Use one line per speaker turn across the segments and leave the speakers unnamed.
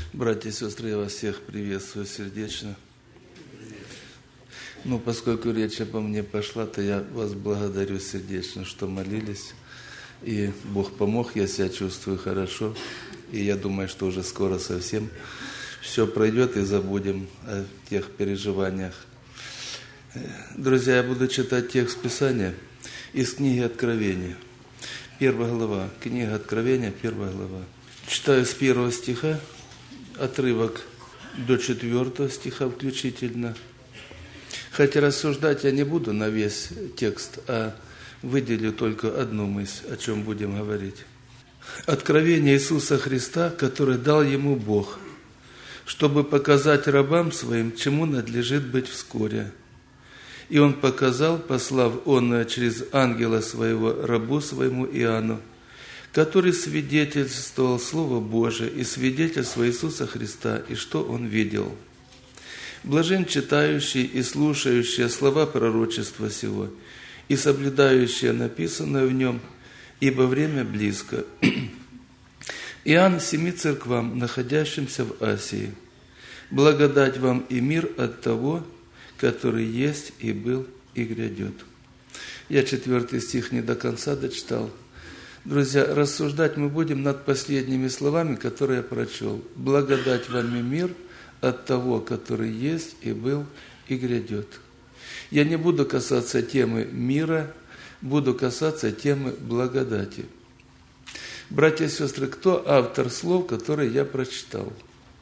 Братья и сестры, я вас всех приветствую сердечно. Поскольку речь обо мне пошла, то я вас благодарю сердечно, что молились. И Бог помог, я себя чувствую хорошо. И я думаю, что уже скоро совсем все пройдет и забудем о тех переживаниях. Друзья, я буду читать текст Писания из книги Откровения. 1 глава. Книга Откровения, 1 глава. Читаю с 1 стиха, отрывок до 4 стиха включительно. Хотя рассуждать я не буду на весь текст, а выделю только одну мысль, о чем будем говорить. Откровение Иисуса Христа, которое дал Ему Бог, чтобы показать рабам Своим, чему надлежит быть вскоре. И Он показал, послав Он через ангела Своего рабу Своему Иоанну, который свидетельствовал Слово Божие и свидетельство Иисуса Христа, и что он видел. Блажен читающий и слушающий слова пророчества сего, и соблюдающие написанное в нем, ибо время близко. Иоанн 7 церквам, находящимся в Асии, благодать вам и мир от того, который есть и был и грядет. Я 4 стих не до конца дочитал. Друзья, рассуждать мы будем над последними словами, которые я прочел. Благодать вам и мир от того, который есть и был и грядет. Я не буду касаться темы мира, буду касаться темы благодати. Братья и сестры, кто автор слов, которые я прочитал?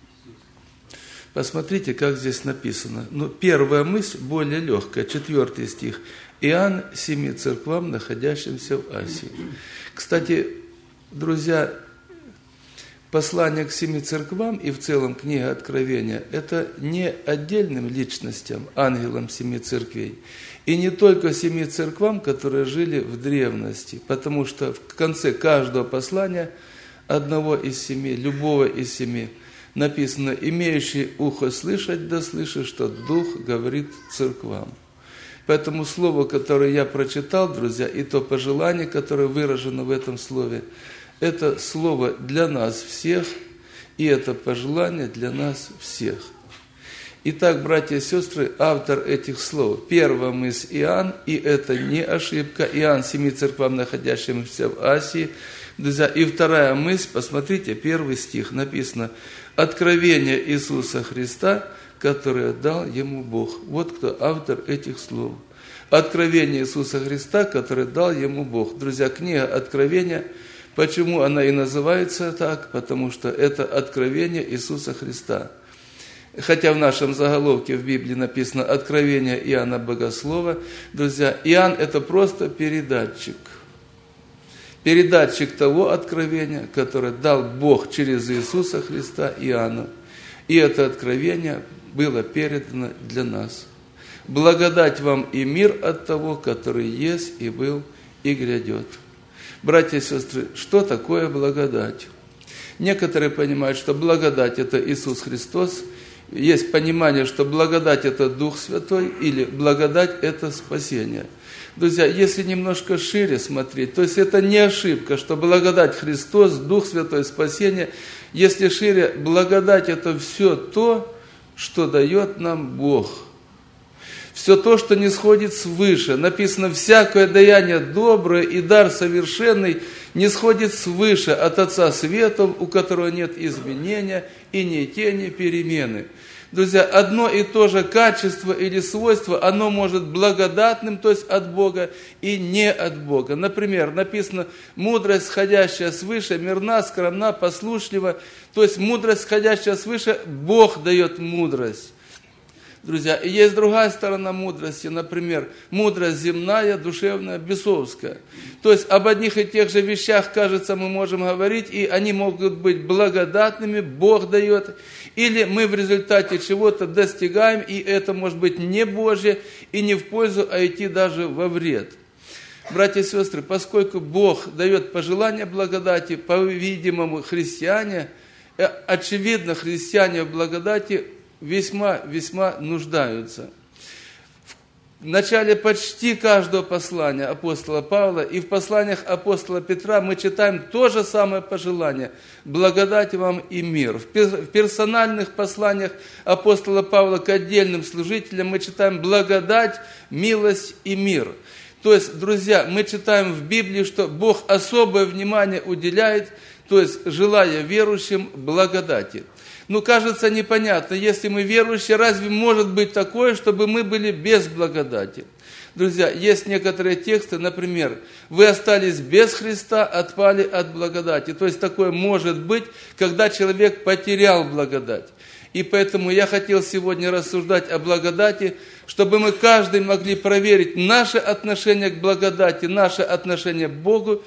Посмотрите, как здесь написано. Первая мысль более легкая, 4 стих. Иоанн 7 церквам, находящимся в Асии. Кстати, друзья, послание к 7 церквам и в целом книга Откровения – это не отдельным личностям, ангелам 7 церквей, и не только 7 церквам, которые жили в древности, потому что в конце каждого послания одного из 7, любого из 7, написано: «Имеющий ухо слышать, да слышит, что Дух говорит церквам». Поэтому слово, которое я прочитал, друзья, и то пожелание, которое выражено в этом слове, это слово для нас всех, и это пожелание для нас всех. Итак, братья и сестры, автор этих слов. Первая мысль Иоанн, и это не ошибка. Иоанн 7 церквам, находящимся в Асии. Друзья, и вторая мысль, посмотрите, 1 стих написано: «Откровение Иисуса Христа, которое дал Ему Бог». Вот кто автор этих слов. Откровение Иисуса Христа, которое дал Ему Бог. Друзья, книга Откровения, почему она и называется так? Потому что это откровение Иисуса Христа. Хотя в нашем заголовке в Библии написано «Откровение Иоанна Богослова». Друзья, Иоанн – это просто передатчик. Передатчик того откровения, которое дал Бог через Иисуса Христа Иоанну. И это откровение было передано для нас. Благодать вам и мир от того, который есть и был и грядет. Братья и сестры, что такое благодать? Некоторые понимают, что благодать – это Иисус Христос. Есть понимание, что благодать – это Дух Святой, или благодать – это спасение. Друзья, если немножко шире смотреть, то есть это не ошибка, что благодать Христос, Дух Святой, спасение. Если шире, благодать – это все то, что дает нам Бог. Все то, что не сходит свыше. Написано: «Всякое даяние доброе и дар совершенный не сходит свыше от Отца Светов, у которого нет изменения и ни тени перемены». Друзья, одно и то же качество или свойство, оно может благодатным, то есть от Бога, и не от Бога. Например, написано: «Мудрость, сходящая свыше, мирна, скромна, послушлива». То есть мудрость, сходящая свыше, Бог дает мудрость. Друзья, и есть другая сторона мудрости, например, мудрость земная, душевная, бесовская. То есть об одних и тех же вещах, кажется, мы можем говорить, и они могут быть благодатными, Бог дает, или мы в результате чего-то достигаем, и это может быть не Божье, и не в пользу, а идти даже во вред. Братья и сестры, поскольку Бог дает пожелание благодати, по-видимому, христиане, очевидно, христиане в благодати весьма нуждаются. в начале почти каждого послания апостола Павла и в посланиях апостола Петра мы читаем то же самое пожелание: благодать вам и мир. В персональных посланиях апостола Павла к отдельным служителям мы читаем благодать, милость и мир. То есть, друзья, мы читаем в Библии, что Бог особое внимание уделяет, то есть желая верующим благодати. Ну, кажется непонятно, если мы верующие, разве может быть такое, чтобы мы были без благодати? Друзья, есть некоторые тексты, например, вы остались без Христа, отпали от благодати. То есть такое может быть, когда человек потерял благодать. И поэтому я хотел сегодня рассуждать о благодати, чтобы мы каждый могли проверить наше отношение к благодати, наше отношение к Богу,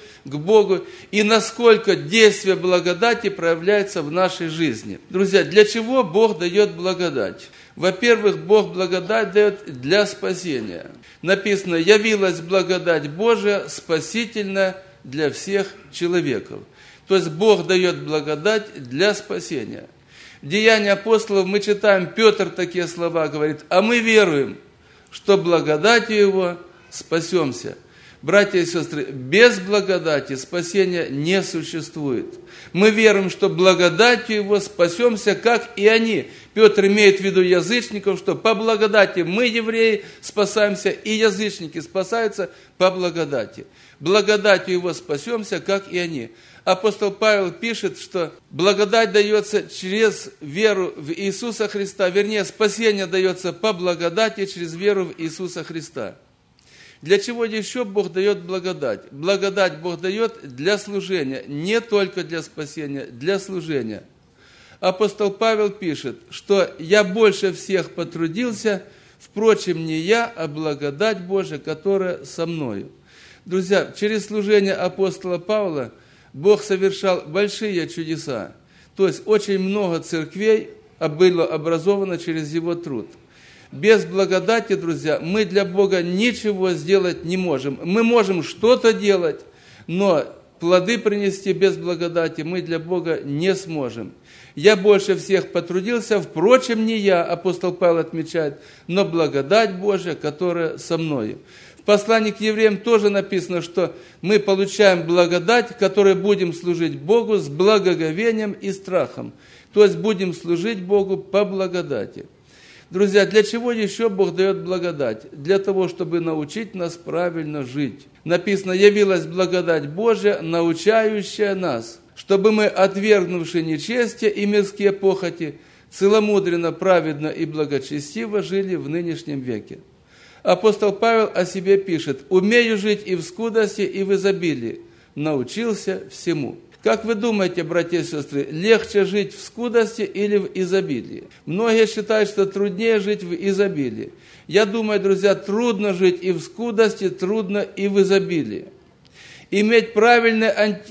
и насколько действие благодати проявляется в нашей жизни. Друзья, для чего Бог дает благодать? Во-первых, Бог благодать дает для спасения. Написано: «Явилась благодать Божия, спасительная для всех человеков». То есть Бог дает благодать для спасения. В Деянии апостолов мы читаем, Петр такие слова говорит: «А мы веруем, что благодатью Его спасемся». Братья и сестры, без благодати спасения не существует. Мы верим, что благодатью Его спасемся, как и они. Петр имеет в виду язычников, что по благодати мы, евреи, спасаемся, и язычники спасаются по благодати. Благодатью Его спасемся, как и они. Апостол Павел пишет, что благодать дается через веру в Иисуса Христа, вернее, спасение дается по благодати через веру в Иисуса Христа. Для чего еще Бог дает благодать? Благодать Бог дает для служения, не только для спасения, для служения. Апостол Павел пишет, что «я больше всех потрудился, впрочем, не я, а благодать Божия, которая со мною». Друзья, через служение апостола Павла Бог совершал большие чудеса. То есть очень много церквей было образовано через его труд. Без благодати, друзья, мы для Бога ничего сделать не можем. Мы можем что-то делать, но плоды принести без благодати мы для Бога не сможем. «Я больше всех потрудился, впрочем, не я», апостол Павел отмечает, «но благодать Божия, которая со мною». В послании к евреям тоже написано, что мы получаем благодать, которой будем служить Богу с благоговением и страхом. То есть будем служить Богу по благодати. Друзья, для чего еще Бог дает благодать? Для того, чтобы научить нас правильно жить. Написано: «Явилась благодать Божия, научающая нас, чтобы мы, отвергнувши нечестие и мирские похоти, целомудренно, праведно и благочестиво жили в нынешнем веке». Апостол Павел о себе пишет: «Умею жить и в скудости, и в изобилии, научился всему». Как вы думаете, братья и сестры, легче жить в скудости или в изобилии? Многие считают, что труднее жить в изобилии. Я думаю, друзья, трудно жить и в скудости, трудно и в изобилии. Иметь правильные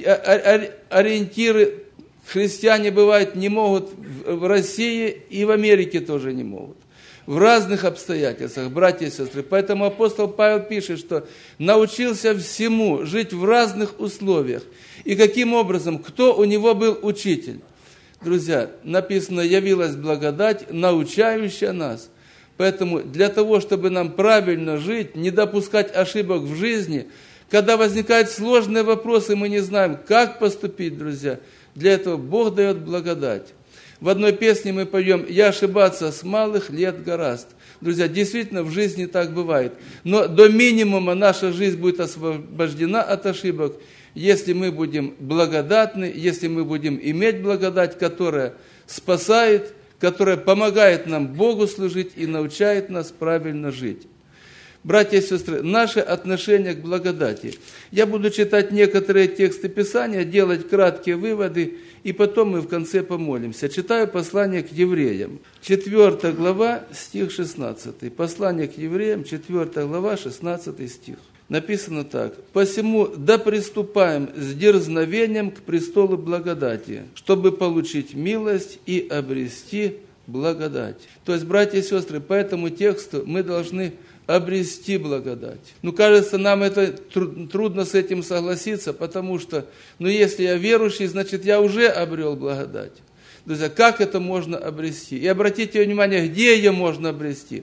ориентиры христиане, бывает, не могут в России и в Америке тоже не могут. В разных обстоятельствах, братья и сестры. Поэтому апостол Павел пишет, что научился всему, жить в разных условиях. И каким образом, кто у него был учитель? Друзья, написано: «Явилась благодать, научающая нас». Поэтому для того, чтобы нам правильно жить, не допускать ошибок в жизни, когда возникают сложные вопросы, мы не знаем, как поступить, друзья, для этого Бог дает благодать. В одной песне мы поем: «Я ошибаться с малых лет гораст». Друзья, действительно, в жизни так бывает. Но до минимума наша жизнь будет освобождена от ошибок, если мы будем благодатны, если мы будем иметь благодать, которая спасает, которая помогает нам Богу служить и научает нас правильно жить. Братья и сестры, наше отношение к благодати. Я буду читать некоторые тексты Писания, делать краткие выводы, и потом мы в конце помолимся. Читаю послание к евреям, 4 глава, стих 16. Послание к евреям, 4 глава, 16 стих. Написано так: «Посему да приступаем с дерзновением к престолу благодати, чтобы получить милость и обрести благодать». То есть, братья и сестры, по этому тексту мы должны обрести благодать. Кажется, нам это трудно с этим согласиться, потому что, если я верующий, значит, я уже обрел благодать. Друзья, как это можно обрести? И обратите внимание, где ее можно обрести?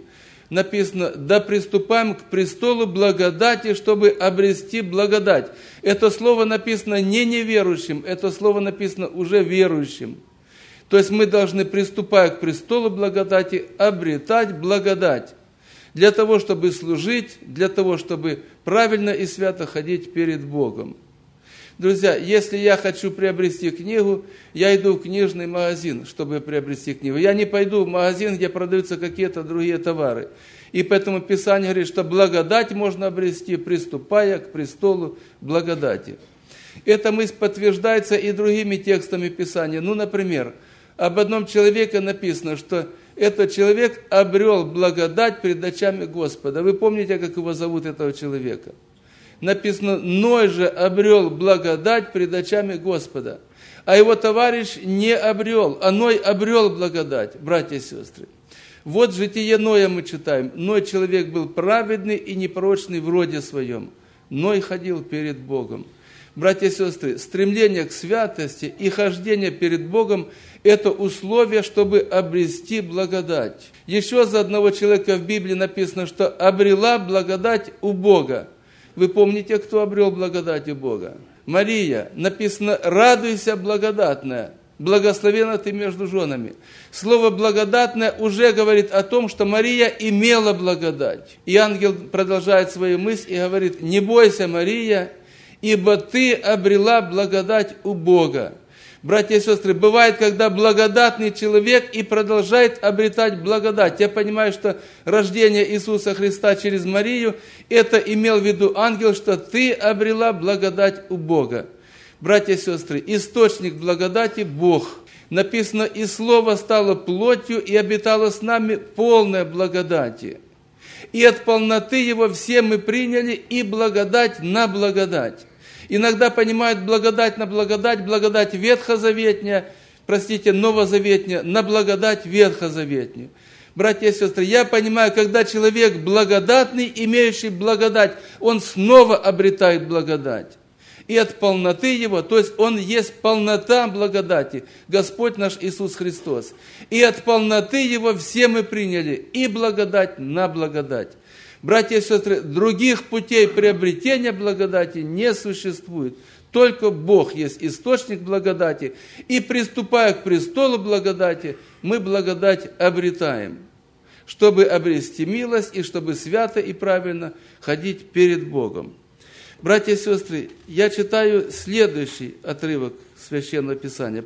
написано: да приступаем к престолу благодати, чтобы обрести благодать. Это слово написано не неверующим, это слово написано уже верующим. То есть мы должны, приступая к престолу благодати, обретать благодать. Для того, чтобы служить, для того, чтобы правильно и свято ходить перед Богом. Друзья, если я хочу приобрести книгу, я иду в книжный магазин, чтобы приобрести книгу. Я не пойду в магазин, где продаются какие-то другие товары. И поэтому Писание говорит, что благодать можно обрести, приступая к престолу благодати. Эта мысль подтверждается и другими текстами Писания. Ну, например, об одном человеке написано, что этот человек обрел благодать пред очами Господа. Вы помните, как его зовут, этого человека? Написано: Ной же обрел благодать пред очами Господа. А его товарищ не обрел, а Ной обрел благодать, братья и сестры. Вот житие Ноя мы читаем. Ной человек был праведный и непорочный в роде своем. Ной ходил перед Богом. Братья и сестры, стремление к святости и хождение перед Богом – это условие, чтобы обрести благодать. Еще за одного человека в Библии написано, что обрела благодать у Бога. Вы помните, кто обрел благодать у Бога? Мария. Написано: радуйся, благодатная, благословенна ты между женами. Слово «благодатная» уже говорит о том, что Мария имела благодать. И ангел продолжает свою мысль и говорит: не бойся, Мария, ибо ты обрела благодать у Бога. Братья и сестры, бывает, когда благодатный человек и продолжает обретать благодать. Я понимаю, что рождение Иисуса Христа через Марию, это имел в виду ангел, что ты обрела благодать у Бога. Братья и сестры, источник благодати – Бог. Написано: и Слово стало плотью и обитало с нами полное благодати. И от полноты Его все мы приняли и благодать на благодать. Иногда понимают благодать на благодать, благодать ветхозаветняя, новозаветняя, на благодать ветхозаветнюю. Братья и сестры, я понимаю, когда человек благодатный, имеющий благодать, он снова обретает благодать. И от полноты его, то есть он есть полнота благодати, Господь наш Иисус Христос. И от полноты его все мы приняли и благодать на благодать. Братья и сестры, других путей приобретения благодати не существует. Только Бог есть источник благодати. И приступая к престолу благодати, мы благодать обретаем, чтобы обрести милость и чтобы свято и правильно ходить перед Богом. Братья и сестры, я читаю следующий отрывок Священного Писания.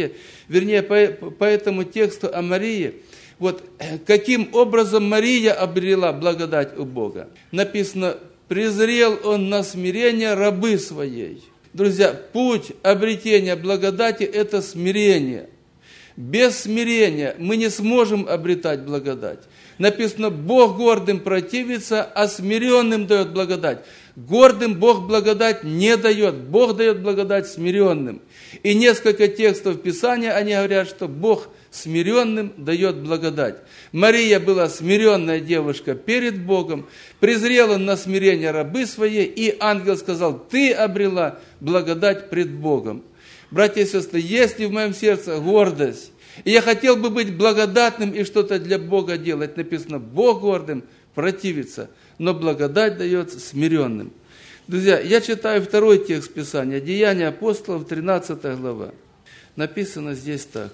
По этому тексту о Марии. Вот каким образом Мария обрела благодать у Бога. Написано: презрел он на смирение рабы своей. Друзья, путь обретения благодати – это смирение. Без смирения мы не сможем обретать благодать. Написано: Бог гордым противится, а смиренным дает благодать. Гордым Бог благодать не дает. Бог дает благодать смиренным. И несколько текстов Писания, они говорят, что Бог смиренным дает благодать. Мария была смиренная девушка перед Богом, презрела на смирение рабы своей, и ангел сказал: ты обрела благодать пред Богом. Братья и сестры, если в моем сердце гордость, и я хотел бы быть благодатным и что-то для Бога делать, написано: Бог гордым противится, но благодать дается смиренным. Друзья, я читаю второй текст Писания, Деяния апостолов, 13 глава. Написано здесь так,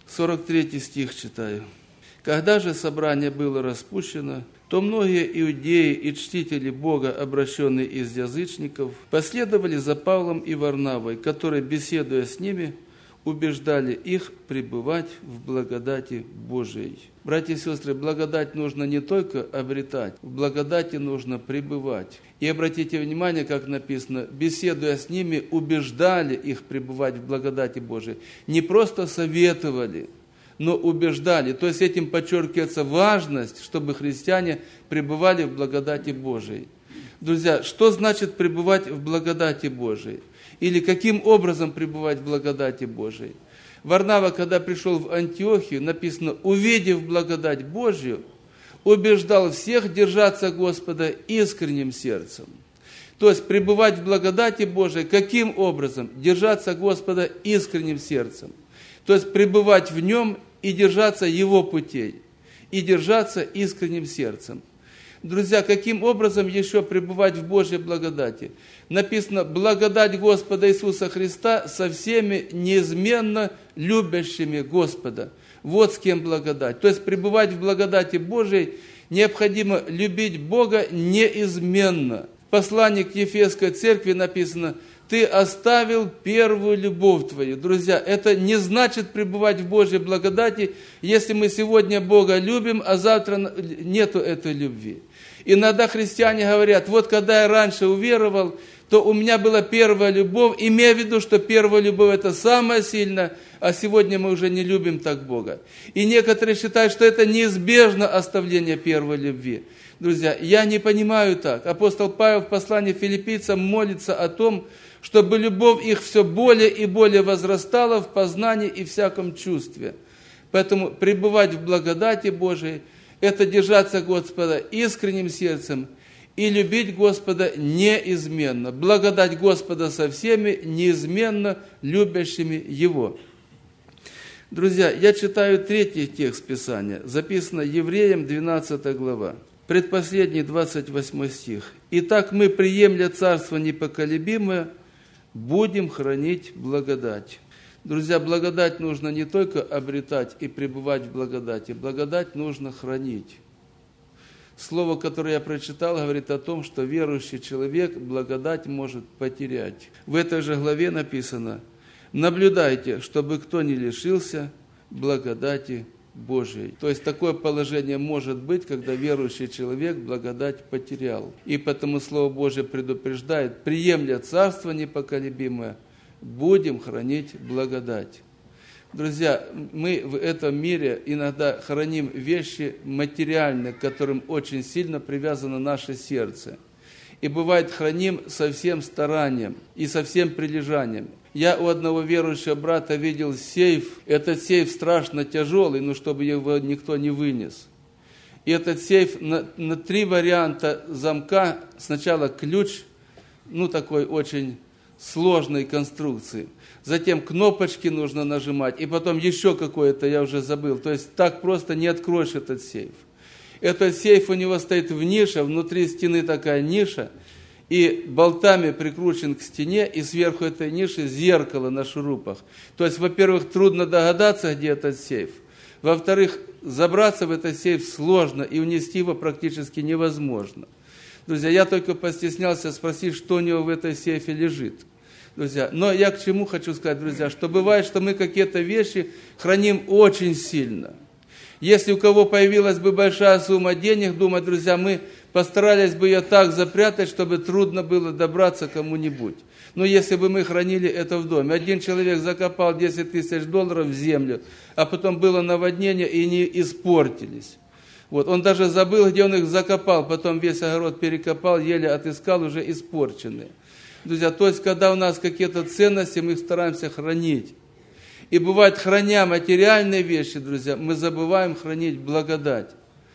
43 стих читаю. «Когда же собрание было распущено, то многие иудеи и чтители Бога, обращенные из язычников, последовали за Павлом и Варнавой, которые, беседуя с ними, убеждали их пребывать в благодати Божией». Братья и сестры, благодать нужно не только обретать, в благодати нужно пребывать. И обратите внимание, как написано: беседуя с ними, убеждали их пребывать в благодати Божией. Не просто советовали, но убеждали. То есть этим подчеркивается важность, чтобы христиане пребывали в благодати Божией. Друзья, что значит пребывать в благодати Божией? Или каким образом пребывать в благодати Божией? Варнава, когда пришел в Антиохию, написано: увидев благодать Божью, убеждал всех держаться Господа искренним сердцем. То есть пребывать в благодати Божией, каким образом? Держаться Господа искренним сердцем. То есть пребывать в Нем и держаться Его путей. и держаться искренним сердцем. Друзья, каким образом еще пребывать в Божьей благодати? Написано: благодать Господа Иисуса Христа со всеми неизменно любящими Господа. Вот с кем благодать. То есть пребывать в благодати Божией необходимо любить Бога неизменно. В послании к Ефесской церкви написано: ты оставил первую любовь твою. Друзья, это не значит пребывать в Божьей благодати, если мы сегодня Бога любим, а завтра нету этой любви. Иногда христиане говорят: вот когда я раньше уверовал, то у меня была первая любовь, имея в виду, что первая любовь это самая сильная, а сегодня мы уже не любим так Бога. И некоторые считают, что это неизбежно оставление первой любви. Друзья, я не понимаю так. Апостол Павел в послании филиппийцам молится о том, чтобы любовь их все более и более возрастала в познании и всяком чувстве. Поэтому пребывать в благодати Божией – это держаться Господа искренним сердцем и любить Господа неизменно. Благодать Господа со всеми неизменно любящими Его. Друзья, я читаю 3 текст Писания, записано Евреям 12 глава, предпоследний 28 стих. «Итак мы, приемля царство непоколебимое, будем хранить благодать». Друзья, благодать нужно не только обретать и пребывать в благодати, благодать нужно хранить. Слово, которое я прочитал, говорит о том, что верующий человек благодать может потерять. В этой же главе написано: наблюдайте, чтобы кто не лишился благодати Божией. То есть такое положение может быть, когда верующий человек благодать потерял. И потому Слово Божие предупреждает: приемля царство непоколебимое, будем хранить благодать. Друзья, мы в этом мире иногда храним вещи материальные, к которым очень сильно привязано наше сердце. И бывает, храним со всем старанием и со всем прилежанием. Я у одного верующего брата видел сейф. Этот сейф страшно тяжелый, но чтобы его никто не вынес. И этот сейф на 3 варианта замка. Сначала ключ, такой очень сложной конструкции. Затем кнопочки нужно нажимать, и потом еще какое-то, я уже забыл. То есть так просто не откроешь этот сейф. Этот сейф у него стоит в нише, внутри стены такая ниша, и болтами прикручен к стене, и сверху этой ниши зеркало на шурупах. То есть, во-первых, трудно догадаться, где этот сейф. Во-вторых, забраться в этот сейф сложно, и унести его практически невозможно. Друзья, я только постеснялся спросить, что у него в этой сейфе лежит. Друзья, но я к чему хочу сказать, друзья, что бывает, что мы какие-то вещи храним очень сильно. Если у кого появилась бы большая сумма денег, думаю, друзья, мы постарались бы ее так запрятать, чтобы трудно было добраться к кому-нибудь. Но если бы мы хранили это в доме. Один человек закопал $10 000 в землю, а потом было наводнение, и они испортились. Он даже забыл, где он их закопал, потом весь огород перекопал, еле отыскал, уже испорченные. Друзья, то есть, когда у нас какие-то ценности, мы их стараемся хранить. И бывает, храня материальные вещи, друзья, мы забываем хранить благодать.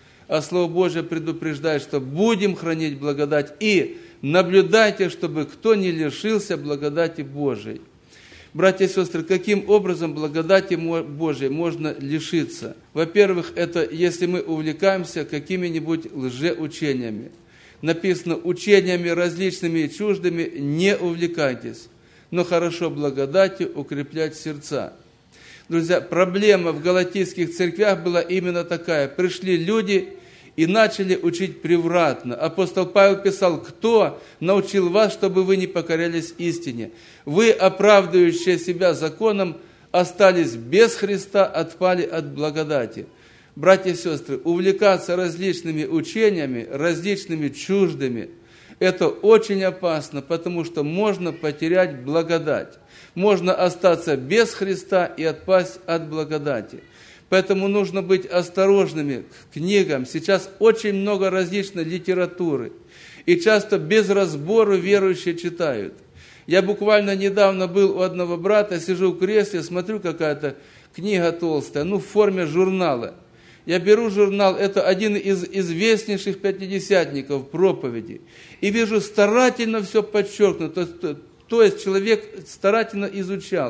А Слово Божие предупреждает, что будем хранить благодать, и наблюдайте, чтобы кто не лишился благодати Божией. Братья и сестры, каким образом благодати Божией можно лишиться? Во-первых, это если мы увлекаемся какими-нибудь лжеучениями. Написано: учениями различными и чуждыми не увлекайтесь, но хорошо благодатью укреплять сердца. Друзья, проблема в галатийских церквях была именно такая. Пришли люди и начали учить превратно. Апостол Павел писал: кто научил вас, чтобы вы не покорялись истине? Вы, оправдывающие себя законом, остались без Христа, отпали от благодати. Братья и сестры, увлекаться различными учениями, различными чуждыми, это очень опасно, потому что можно потерять благодать. Можно остаться без Христа и отпасть от благодати. Поэтому нужно быть осторожными к книгам. Сейчас очень много различной литературы. И часто без разбора верующие читают. Я буквально недавно был у одного брата, сижу в кресле, смотрю, какая-то книга толстая, в форме журнала. Я беру журнал, это один из известнейших пятидесятников проповеди, и вижу, старательно все подчеркнуто, то есть человек старательно изучал.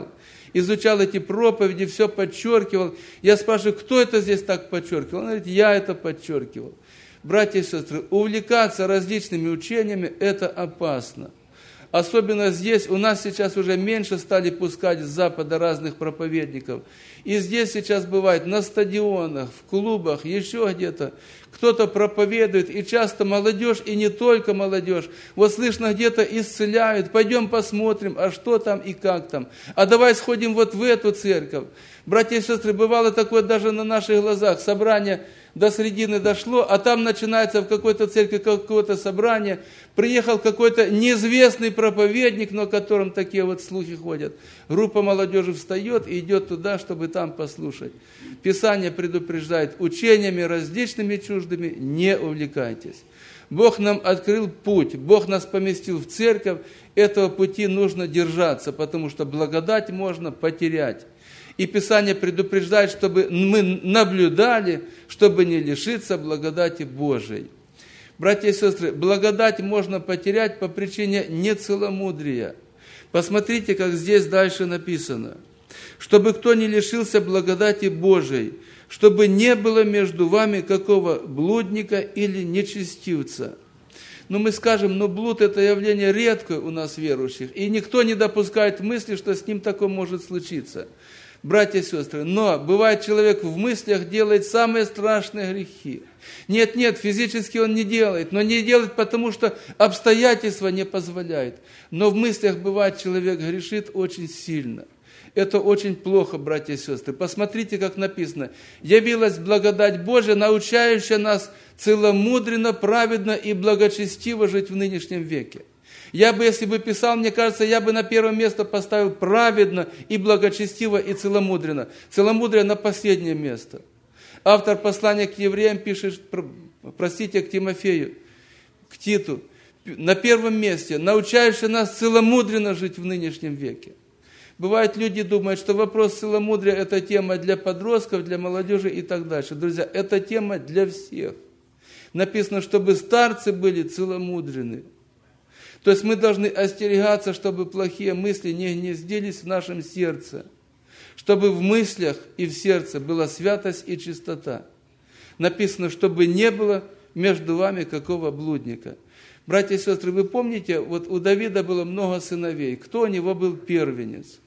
изучал эти проповеди, все подчеркивал. Я спрашиваю, кто это здесь так подчеркивал? Он говорит, я это подчеркивал. Братья и сестры, увлекаться различными учениями – это опасно. Особенно здесь, у нас сейчас уже меньше стали пускать с Запада разных проповедников. И здесь сейчас бывает на стадионах, в клубах, еще где-то. Кто-то проповедует, и часто молодежь, и не только молодежь. Вот слышно, где-то исцеляют, пойдем посмотрим, а что там и как там. А давай сходим вот в эту церковь. Братья и сестры, бывало такое даже на наших глазах. Собрание до середины дошло, а там начинается в какой-то церкви какое-то собрание. Приехал какой-то неизвестный проповедник, но о котором такие вот слухи ходят. Группа молодежи встает и идет туда, чтобы там послушать. Писание предупреждает, учениями различными чуждыми не увлекайтесь. Бог нам открыл путь, Бог нас поместил в церковь, этого пути нужно держаться, потому что благодать можно потерять. И Писание предупреждает, чтобы мы наблюдали, чтобы не лишиться благодати Божией. Братья и сестры, благодать можно потерять по причине нецеломудрия. Посмотрите, как здесь дальше написано. Чтобы кто не лишился благодати Божией, чтобы не было между вами какого блудника или нечестивца. Ну, мы скажем, блуд – это явление редкое у нас верующих, и никто не допускает мысли, что с ним такое может случиться. Братья и сестры, но бывает, человек в мыслях делает самые страшные грехи. Нет, физически он не делает, но не делает, потому что обстоятельства не позволяют. Но в мыслях бывает, человек грешит очень сильно. Это очень плохо, братья и сестры. Посмотрите, как написано. «Явилась благодать Божия, научающая нас целомудренно, праведно и благочестиво жить в нынешнем веке». Я бы, если бы писал, мне кажется, я бы на первое место поставил праведно и благочестиво и целомудренно. Целомудрие на последнее место. Автор послания к евреям пишет, к Тимофею, к Титу, на первом месте, научающий нас целомудренно жить в нынешнем веке. Бывает, люди думают, что вопрос целомудрия – это тема для подростков, для молодежи и так дальше. Друзья, это тема для всех. Написано, чтобы старцы были целомудрены. То есть мы должны остерегаться, чтобы плохие мысли не гнездились в нашем сердце, чтобы в мыслях и в сердце была святость и чистота. Написано, чтобы не было между вами какого блудника. Братья и сестры, вы помните, вот у Давида было много сыновей. Кто у него был первенец?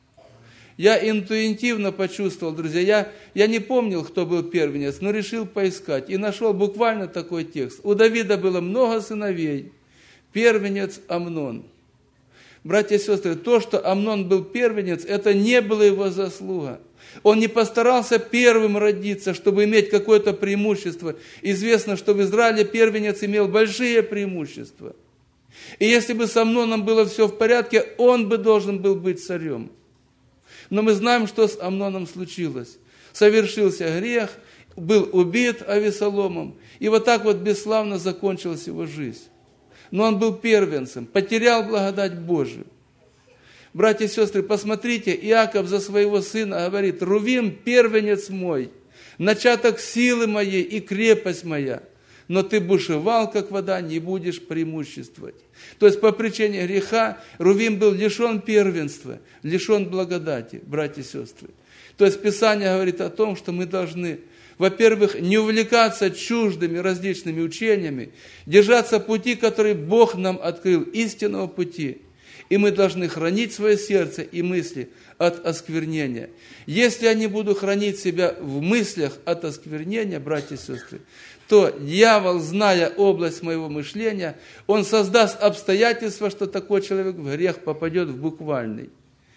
Я интуитивно почувствовал, друзья, я не помнил, кто был первенец, но решил поискать и нашел буквально такой текст. У Давида было много сыновей. Первенец Амнон. Братья и сестры, то, что Амнон был первенец, это не было его заслуга. Он не постарался первым родиться, чтобы иметь какое-то преимущество. Известно, что в Израиле первенец имел большие преимущества. И если бы с Амноном было все в порядке, он бы должен был быть царем. Но мы знаем, что с Амноном случилось. Совершился грех, был убит Авесоломом. И вот так вот бесславно закончилась его жизнь. Но он был первенцем, потерял благодать Божию. Братья и сестры, посмотрите, Иаков за своего сына говорит: «Рувим, первенец мой, начаток силы моей и крепость моя, но ты бушевал, как вода, не будешь преимуществовать». То есть по причине греха Рувим был лишен первенства, лишен благодати, братья и сестры. То есть Писание говорит о том, что мы должны, во-первых, не увлекаться чуждыми различными учениями, держаться пути, который Бог нам открыл, истинного пути. И мы должны хранить свое сердце и мысли от осквернения. Если я не буду хранить себя в мыслях от осквернения, братья и сестры, то дьявол, зная область моего мышления, он создаст обстоятельства, что такой человек в грех попадет в буквальный.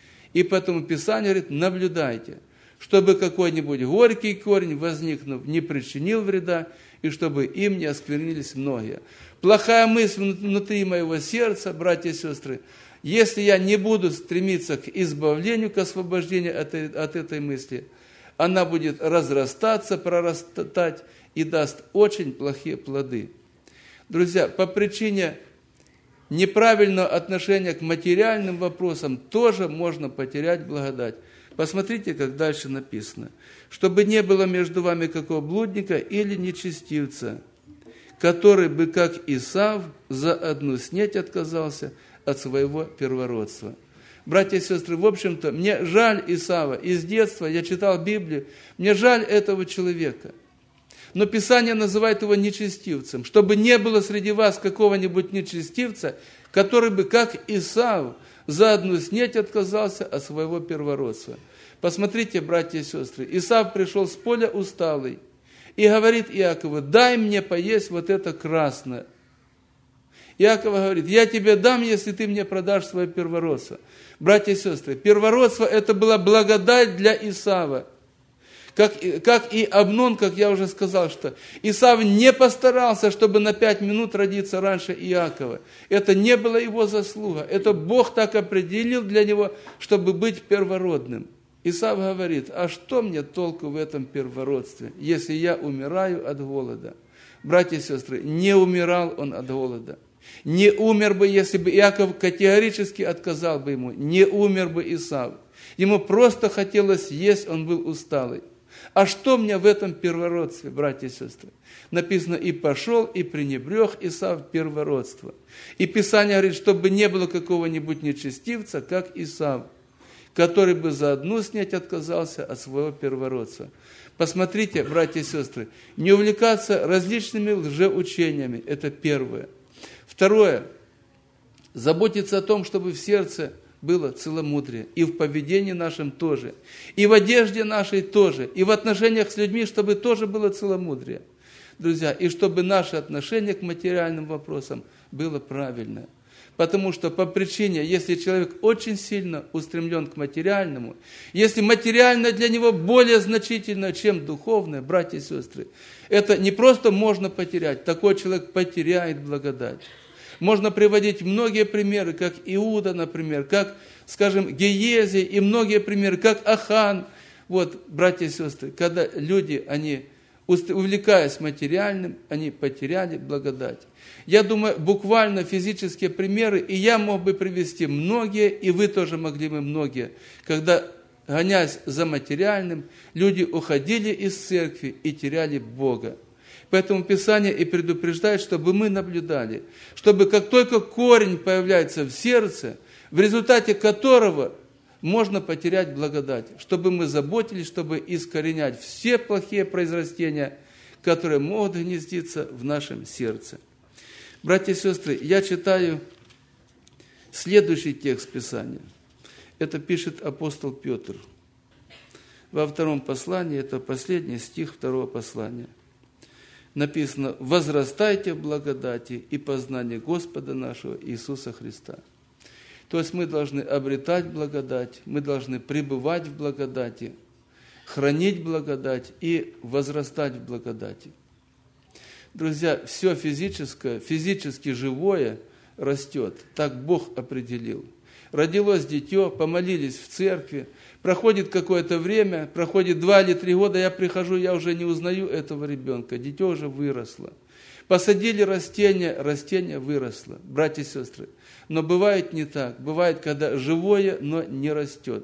И поэтому Писание говорит: наблюдайте, чтобы какой-нибудь горький корень, возникнув, не причинил вреда, и чтобы им не осквернились многие. Плохая мысль внутри моего сердца, братья и сестры, если я не буду стремиться к избавлению, к освобождению от этой мысли, она будет разрастаться, прорастать и даст очень плохие плоды. Друзья, по причине неправильного отношения к материальным вопросам тоже можно потерять благодать. Посмотрите, как дальше написано. «Чтобы не было между вами какого блудника или нечестивца, который бы, как Исав, за одну снеть отказался от своего первородства». Братья и сестры, в общем-то, мне жаль Исава. Из детства я читал Библию, мне жаль этого человека. Но Писание называет его нечестивцем, чтобы не было среди вас какого-нибудь нечестивца, который бы, как Исав, за одну снеть отказался от своего первородства. Посмотрите, братья и сестры, Исав пришел с поля усталый и говорит Иакову: дай мне поесть вот это красное. Иаков говорит: я тебе дам, если ты мне продашь свое первородство. Братья и сестры, первородство это была благодать для Исава. Как и Амнон, как я уже сказал, что Исав не постарался, чтобы на 5 минут родиться раньше Иакова. Это не была его заслуга. Это Бог так определил для него, чтобы быть первородным. Исав говорит: а что мне толку в этом первородстве, если я умираю от голода? Братья и сестры, не умирал он от голода. Не умер бы, если бы Иаков категорически отказал бы ему. Не умер бы Исав. Ему просто хотелось есть, он был усталый. А что мне в этом первородстве, братья и сестры? Написано: и пошел, и пренебрег Исав первородство. И Писание говорит, чтобы не было какого-нибудь нечестивца, как Исав, который бы за одну снеть отказался от своего первородства. Посмотрите, братья и сестры, не увлекаться различными лжеучениями, это первое. Второе, заботиться о том, чтобы в сердце было целомудрие, и в поведении нашем тоже, и в одежде нашей тоже, и в отношениях с людьми, чтобы тоже было целомудрие. Друзья, и чтобы наше отношение к материальным вопросам было правильное. Потому что по причине, если человек очень сильно устремлен к материальному, если материальное для него более значительно, чем духовное, братья и сестры, это не просто можно потерять, такой человек потеряет благодать. Можно приводить многие примеры, как Иуда, например, как, скажем, Геези, и многие примеры, как Ахан. Вот, братья и сестры, когда люди, они, увлекаясь материальным, они потеряли благодать. Я думаю, буквально физические примеры, и я мог бы привести многие, и вы тоже могли бы многие, когда, гонясь за материальным, люди уходили из церкви и теряли Бога. Поэтому Писание и предупреждает, чтобы мы наблюдали, чтобы как только корень появляется в сердце, в результате которого можно потерять благодать, чтобы мы заботились, чтобы искоренять все плохие произрастения, которые могут гнездиться в нашем сердце. Братья и сестры, я читаю следующий текст Писания. Это пишет апостол Петр. Во 2 послании, это последний стих 2 послания. Написано: возрастайте в благодати и познании Господа нашего Иисуса Христа. То есть мы должны обретать благодать, мы должны пребывать в благодати, хранить благодать и возрастать в благодати. Друзья, все физическое, физически живое растет, так Бог определил. Родилось дитё, помолились в церкви, проходит какое-то время, проходит 2 или 3 года, я прихожу, я уже не узнаю этого ребенка, дитё уже выросло. Посадили растение, растение выросло, братья и сестры. Но бывает не так, бывает, когда живое, но не растет.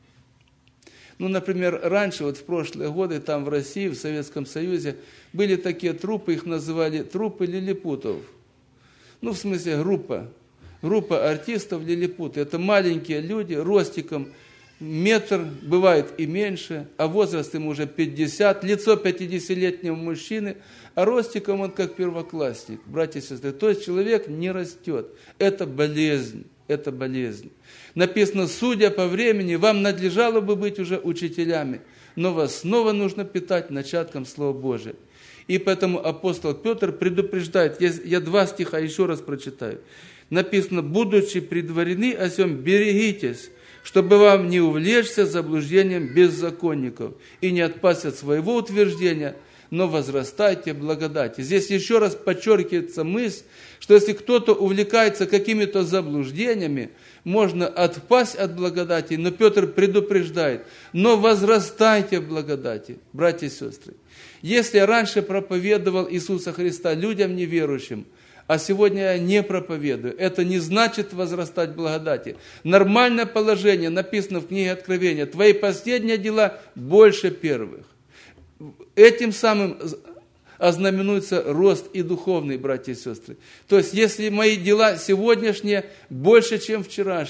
Ну, например, раньше, вот в прошлые годы, там в России, в Советском Союзе, были такие труппы, их называли труппы лилипутов. Ну, в смысле, группа артистов лилипуты. Это маленькие люди, ростиком метр, бывает и меньше, а возраст им уже 50, лицо 50-летнего мужчины, а ростиком он как первоклассник, братья и сестры. То есть человек не растет. Это болезнь, это болезнь. Написано: судя по времени, вам надлежало бы быть уже учителями, но вас снова нужно питать начатком Слова Божия. И поэтому апостол Петр предупреждает, я 2 стиха еще раз прочитаю. Написано: будучи предварены о сем, берегитесь, чтобы вам не увлечься заблуждением беззаконников и не отпасть от своего утверждения, но возрастайте в благодати. Здесь еще раз подчеркивается мысль, что если кто-то увлекается какими-то заблуждениями, можно отпасть от благодати, но Петр предупреждает: но возрастайте в благодати, братья и сестры. Если я раньше проповедовал Иисуса Христа людям неверующим, а сегодня я не проповедую, это не значит возрастать в благодати. Нормальное положение написано в книге Откровения: твои последние дела больше первых. Этим самым ознаменуется рост и духовный, братья и сестры. То есть, если мои дела сегодняшние больше, чем вчерашние,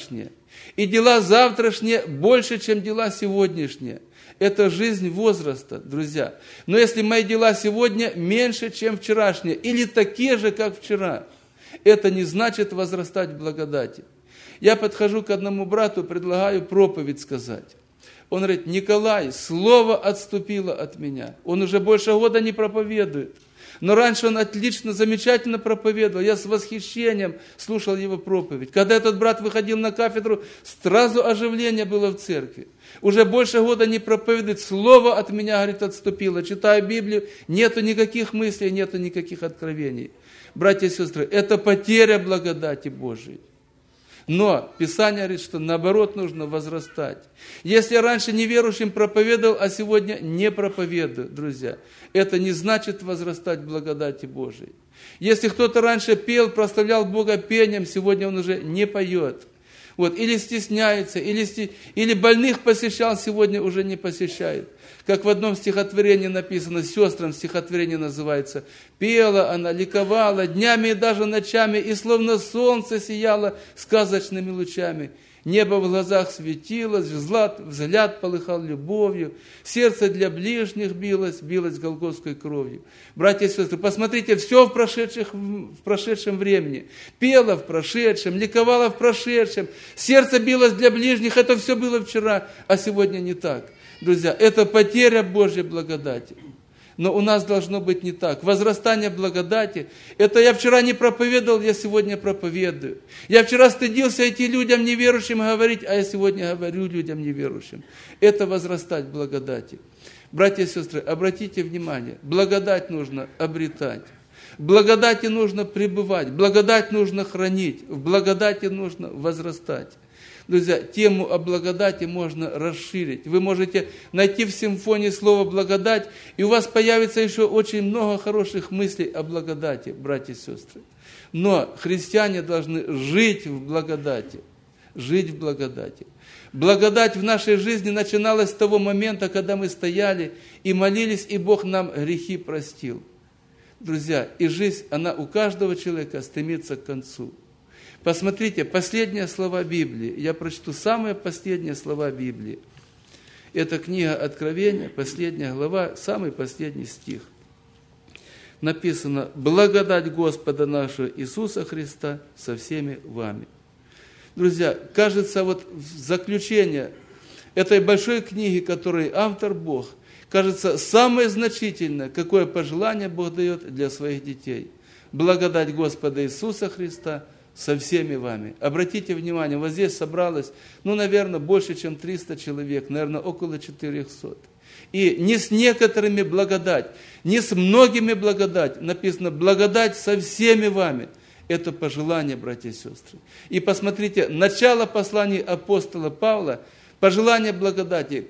И дела завтрашние больше, чем дела сегодняшние. Это жизнь возраста, друзья. Но если мои дела сегодня меньше, чем вчерашние, или такие же, как вчера, это не значит возрастать в благодати. Я подхожу к одному брату, предлагаю проповедь сказать. Он говорит: Николай, слово отступило от меня. Он уже больше года не проповедует. Но раньше он отлично, замечательно проповедовал. Я с восхищением слушал его проповедь. Когда этот брат выходил на кафедру, сразу оживление было в церкви. Уже больше года не проповедует. Слово от меня, говорит, отступило. Читаю Библию, нету никаких мыслей, нету никаких откровений. Братья и сестры, это потеря благодати Божией. Но Писание говорит, что наоборот нужно возрастать. Если я раньше неверующим проповедовал, а сегодня не проповедую, друзья, это не значит возрастать в благодати Божией. Если кто-то раньше пел, прославлял Бога пением, сегодня он уже не поет. Вот, или стесняется, или больных посещал, сегодня уже не посещает. Как в одном стихотворении написано, сестрам стихотворение называется: «Пела она, ликовала днями и даже ночами, и словно солнце сияло сказочными лучами. Небо в глазах светилось, взгляд полыхал любовью, сердце для ближних билось голгофской кровью». Братья и сестры, посмотрите, все в прошедшем времени. Пела в прошедшем, ликовала в прошедшем, сердце билось для ближних, это все было вчера, а сегодня не так. Друзья, это потеря Божьей благодати. Но у нас должно быть не так. Возрастание благодати, это я вчера не проповедовал, я сегодня проповедую. Я вчера стыдился идти людям неверующим говорить, а я сегодня говорю людям неверующим. Это возрастать в благодати. Братья и сестры, обратите внимание, благодать нужно обретать. В благодати нужно пребывать, благодать нужно хранить, в благодати нужно возрастать. Друзья, тему о благодати можно расширить. Вы можете найти в симфонии слово «благодать», и у вас появится еще очень много хороших мыслей о благодати, братья и сестры. Но христиане должны жить в благодати. Жить в благодати. Благодать в нашей жизни начиналась с того момента, когда мы стояли и молились, и Бог нам грехи простил. Друзья, и жизнь, она у каждого человека стремится к концу. Посмотрите, последние слова Библии. Я прочту самые последние слова Библии. Это книга Откровения, последняя глава, самый последний стих. Написано: «Благодать Господа нашего Иисуса Христа со всеми вами». Друзья, кажется, вот в заключение этой большой книги, которой автор Бог, кажется, самое значительное, какое пожелание Бог дает для своих детей. Благодать Господа Иисуса Христа со всеми вами. Обратите внимание, вот здесь собралось, наверное, больше, чем 300 человек, наверное, около 400. И не с некоторыми благодать, не с многими благодать. Написано: благодать со всеми вами. Это пожелание, братья и сестры. И посмотрите, начало посланий апостола Павла, пожелание благодати.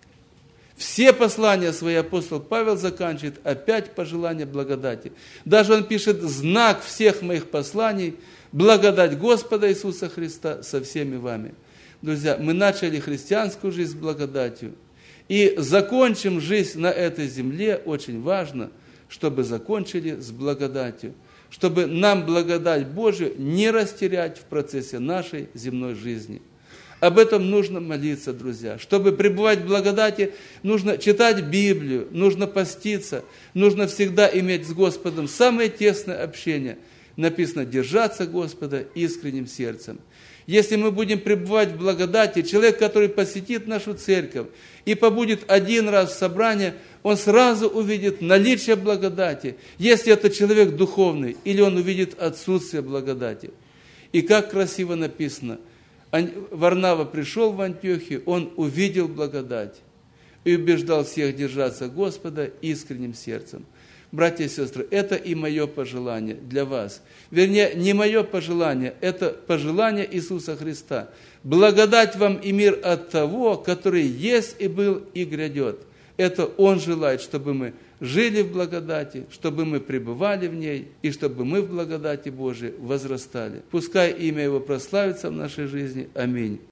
Все послания свои апостол Павел заканчивает опять пожелание благодати. Даже он пишет: знак всех моих посланий – благодать Господа Иисуса Христа со всеми вами. Друзья, мы начали христианскую жизнь с благодатью. И закончим жизнь на этой земле. Очень важно, чтобы закончили с благодатью. Чтобы нам благодать Божию не растерять в процессе нашей земной жизни. Об этом нужно молиться, друзья. Чтобы пребывать в благодати, нужно читать Библию, нужно поститься, нужно всегда иметь с Господом самое тесное общение. Написано: держаться Господа искренним сердцем. Если мы будем пребывать в благодати, человек, который посетит нашу церковь и побудет один раз в собрании, он сразу увидит наличие благодати, если это человек духовный, или он увидит отсутствие благодати. И как красиво написано: Варнава пришел в Антиохию, он увидел благодать и убеждал всех держаться Господа искренним сердцем. Братья и сестры, это и мое пожелание для вас. Вернее, не мое пожелание, это пожелание Иисуса Христа. Благодать вам и мир от того, который есть и был и грядет. Это Он желает, чтобы мы жили в благодати, чтобы мы пребывали в ней, и чтобы мы в благодати Божией возрастали. Пускай имя Его прославится в нашей жизни. Аминь.